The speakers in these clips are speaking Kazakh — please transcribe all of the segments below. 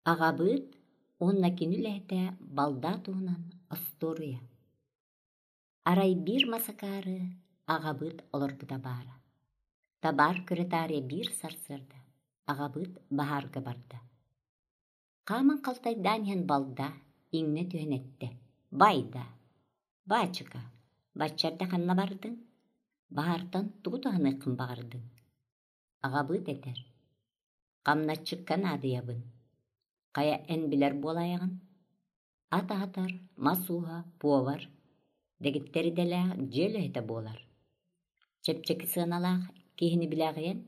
Ағабыт онна кинүләһтә балда туунан осторуя. Арай бир масакары ағабыт олорбута бара. Табар күретария бир сарсырда. Ағабыт баһарга барда. Қамын қалтайдан ен балда иңне түйенетте. Байда. Бачыка. Баччарда қанна бардың. Баһартан туғутағаны қымбағардың. Ағабыт етер. Қамна чыққан адыябын. Қая эн білер болайығын. Ата-атар, масуға, повар. Дегіттері дәләғ жел өйті болар. Чепчекі сығыналақ кейіні біләғен.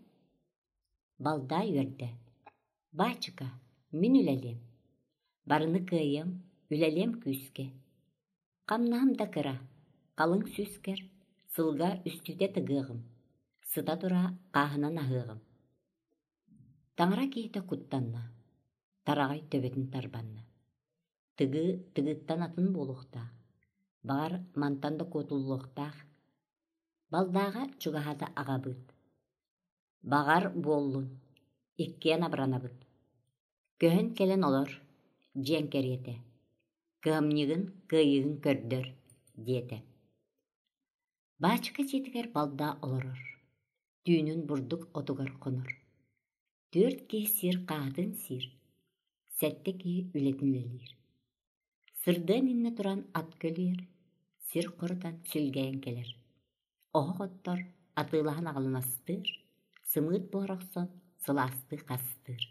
Балда үйерді. Бачыка, мен үләлем. Барыны күйем, үләлем күске. Қамнағым да кыра, қалың сүскер, сылға үстіде тығығым. Сыта тұра қағынан ағығым. Таңыра кейті құттанна. Тарағай төбетін тарбанна. Тығыттан атын болуқтақ. Бағар мантанды көтулуқтақ. Балдаға чуғағада ағабыт. Бағар боллун. Иккен абранабыт. Көхін келен олар. Жен кереті. Көхімнігін күйігін көрдір. Деті. Бачыка жетігер балда оларыр. Түйінін бұрдық отуғар қоныр. 4 ке сир қағдын сир. Сәтті ке үлетін өлер. Сырдан инне туран ат көлер. Сир құрдан сүлгәйін келер. Оғы қоттар атылағын ағылын астыр. Сымыт борақсон сыласты қастыр.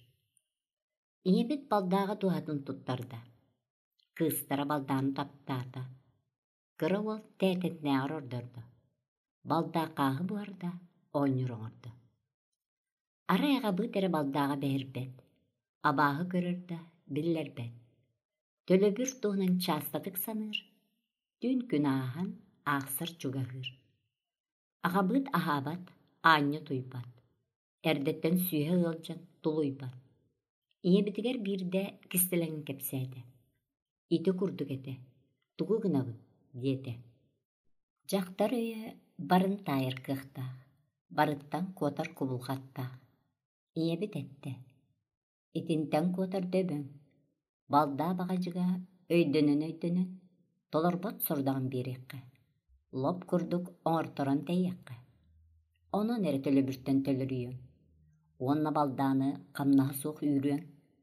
Инебет балдаға туғатын тұттарда. Кыстара балданы таптата. Кыры ол тәтетіне арордырды. Балда қағы бұарда ойныр оңырды. Арайға бұтері балдаға бәрбет. Абағы көрірді білербет. Төлі бір туғынан частатық саныр. Түн күн ағын ақсыр чуғағыр. Ағабыт ағабат, анны туйбат. Әрдеттен сүйе ғылжан тулуйбат. Ие бітігер бірде кістелігін кепсәді. Иті күрдік еті, тұғы ғынағын, деті. Жақтар өйі барын тайыр қықта, барыттан котар құбылғатта. Ие бит етті. Итинтен котар дөбін. Балда бағажыға өйдөнін, толорбот сұрдағын береккі. Лоп күрдік оңырторан тәйеккі. Онын әрі төлі бүрттен төлірүйін. Онна балданы қамнағы соқ үйрен.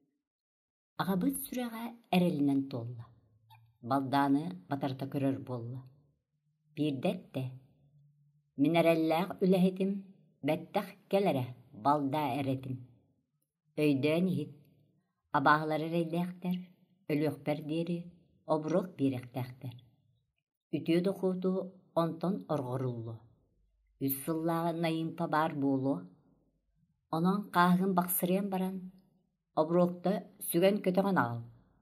Ағабыт сүрәға әрелінен толла. Балданы батарта көрір болла. Бірдетті. Мен әрелләғ үләхетім, бәттәқ келәрі балда әретім. Өйден ехет. Абағылары рәйләқтер, өліқпер дері, обруқ беректәқтер. Үтеді құту онтон орғырулы. Үссыллағы найымпа бар болу. Онын қағын бақсырен баран, обруқты сүген көтіған ағыл.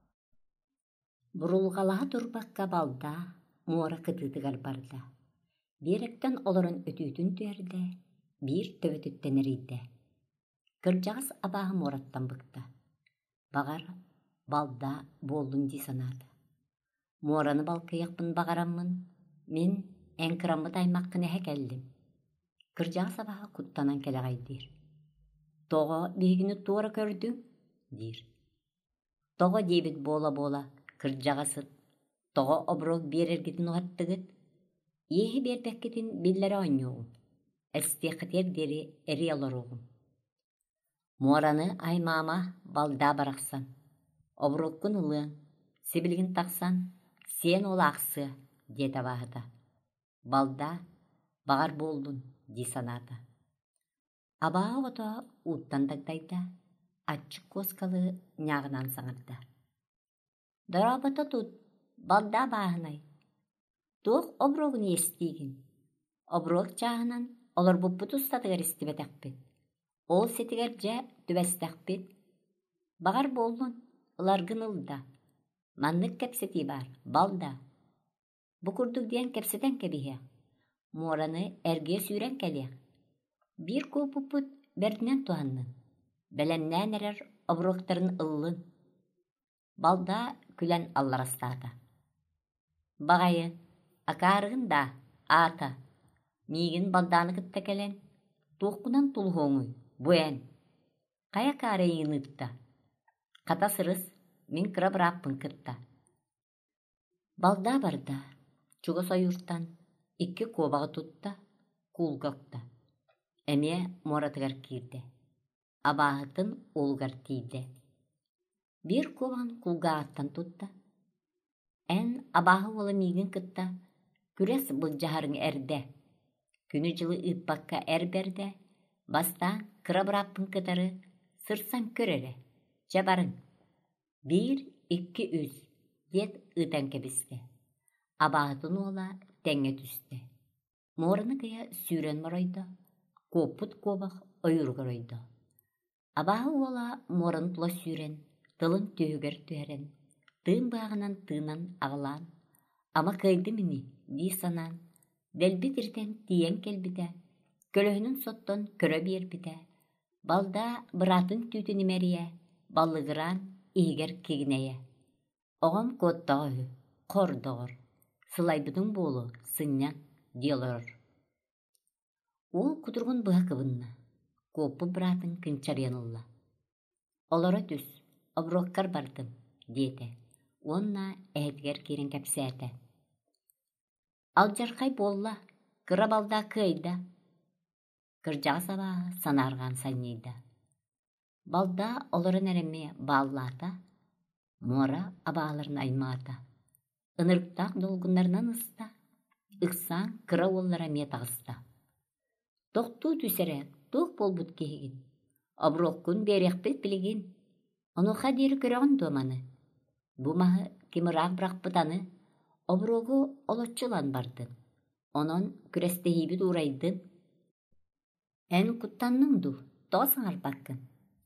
Бұрылғалаға тұрбаққа балда, муара қытытығар барда. Беректен оларын өтүйтін түйерді, бір төбетіттен әрейді. Кыржағыз абағы мораттан бұқта. Бағар балда болдың дей санады. Мораны балқияқпын бағараммын, мен әңкіраммыт аймаққын әхе кәлдім. Кыржағыз абағы құттанан кәліғай дер. Тоғы бейгіні туара көрдің, дер. Тоғы дейбіт бола-бола, кыржағызын. Тоғы обруқ берергетін ұғаттығыт. Ехі бербәккетін біллері ойнуғым. Әстеқітер дері әрі аларуғым. Мораны аймама балда барақсан. Обруққын ұлың, сибілгін тақсан, сен ол ақсы, деді бағыда. Балда бағар болдың, дей санады. Абағы ғыта ұттан дағдайда, атчық қоскалы няғынан саңырда. Дұрабыты тұт, балда бағынай. Тоқ обруғын естейгін. Обруқ жағынан олар бұппыт ұстатығар істебетәқпет. Ол сетігер жа түбәстәқпет. Бағар болдың, ұларғын ұлда. Маннық кәпсеті бар, балда. Бұқырдық дейін кәпсетен кәбіге. Мораны әрге сүйрен кәлеғ. Bir көпіппіт бәрдінен туғанның. Бәләннән әрер обруқтарын ұллың. Балда күлән алларастады. Бағайын, акарығын да, ата. Мигін балданы кітті кәлен. Тоққынан тұлғоңы, бұян. Қая кары еңітті. Kata sırız, min kıra bırappın kıtta. Balda barda, çuga soyurtan, iki kobağı tutta, kulgakta. Emiye moratıgar kirdi. Abahıtın olgar tiydi. Bir koban kulgağıttan tutta. En abahı ola migin kıtta, küres bılcaharın erde. Günü jılı ıppakka berde, bastan kıra bırappın kıtarı, sırsan körere, jabarın. 1, 2, 3, diet ıtan kebiste. Abahıtın ola tenge tüste. Moranı kıya süren marayda, koput kobak oyurgarayda. Abahı ola moranı tula süren, tılın tühüger tüheren, tığın bağınan tığınan ağlan, ama kıydı mini, di sanan, delbitirten diyen kelbide, kölöhünün sotton körö bir bide, balda bıratın tütünü meriye, ballıgıran ihiger kegineye. Oğam kottağı, kordoğur, sılaybıdın boğulu, sınyan, diyorlar. Ол кудургун быһа кыбынна, куоппу быраатын кынчар янылла. Олоро түс, обруоккар бардым, диете. Уонна эһэтигэр киирин кэпсээте. Алдьархай буолла, кыра балда кыайда. Кырдьаҕа сабаа санааргаан санньыйда. Балда олорон эрэмми бааллаата, муора абааларын аймаата. Ынырыктаах долгуннарынан ыста, ыксаан кыра уоллара мие тагыста. Тоқтуу түсере, тоқ болбут кehigin. Обруоккун берекпит билигин. Онуха дири көрөгөн туоманы. Бумаһы кимыраак быракпытаны, обруогу олоччулан бардын. Онон күрестехибит урайдын. Эн куттанның ду, тоосаңар баккын.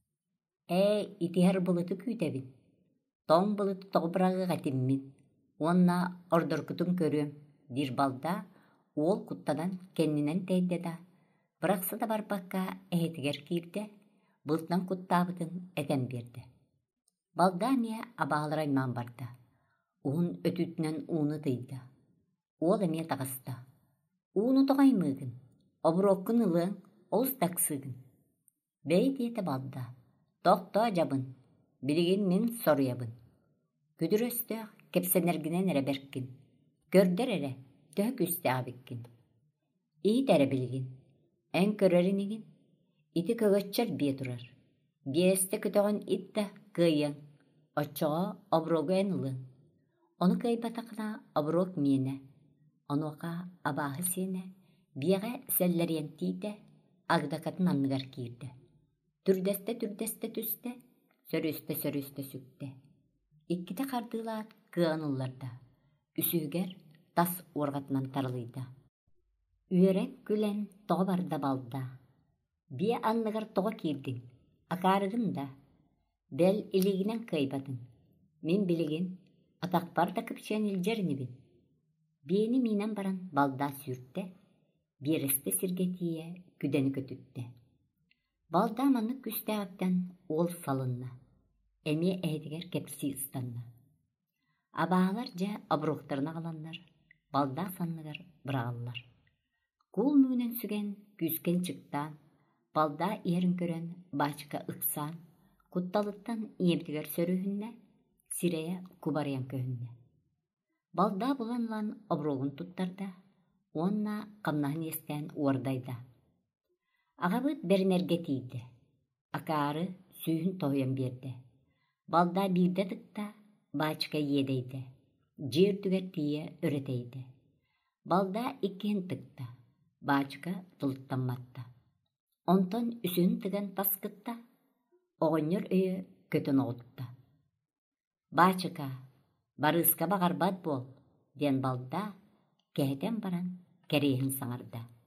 Итихер былыты күүтебин. Тоң былыты тоғбырагы гатиммин. Онна ордоркутун көрүөм. Дир балда, ол куттадан кеннинен тейдеда. Бырақсы да барбаққа әйетігер киирде, бұлтынан құттабытын әтен берді. Балда мия абағалар айман барда. Уын өтүтінен уыны тыйда. Ол әме тағыста. Уыны тоғаймығын, обыроккын ылың, олыс тақсығын. Бәй дейті балда. Тоқта жабын, білген мен соруябын. Күдір өсті кепсенергінен әрі беркін. Көрдер әрі, тök үсті абеккін. Ит әрі білген. Эн көрөринигин, ити көгөччөр бие турар. Биесте күтөгөн итте кыйын, оччоҕо обруогу эн ылын. Ону кыйбатакына обруог миэне, онуоха абааһы сиэне, биэҕэ сэллэриэн тиите, агдакатын анныгар киирде. Түрдесте түсте, сөрүстө сүкте. Икките кардыылаат кыан ылларда, үсүүгэр тас уоргатынан тарылыйда. Үөрен күлен тоҕо барда балда. Бие анныгар тоҕо киирдиң, акаарыгын да. Бэл илигинен кыйбатын. Мен билигин, атакпар да кыпчыан илдьеринибин. Биени минен баран балда сүртте, биэрэсте сиргетие күдени көтүтте. Балда маннык күстээаттан ол салынна. Эми эһэтигер кепси ыстанна. Абаалар жа обруохтарына каланнар, балда санныгар бырагаллар. Кул мүнен сүген күскен чыктан, балда иерин көрөн бачка ыксан, кутталыттан иебдигер сөрүһүнне, сирея кубарыян көһүнне. Балда буланлан обруогун туттарда, онна камнаһын естен уордайда. Агабыт беринерге тиийди. Акаары сүүһүн тоһуян биэрде. Балда биирде тыкта бачка иедейди. Жер түгер тие өретейди. Балда иккиһин тыкта. Бачка тылыттамматта. Онтон үсүн тыган таскытта, оҕонньор өйө көтөн оҕутта. Бачка, барыска багарбат бол, диэн балда кэһэтэн баран кэриэһин саҥарда.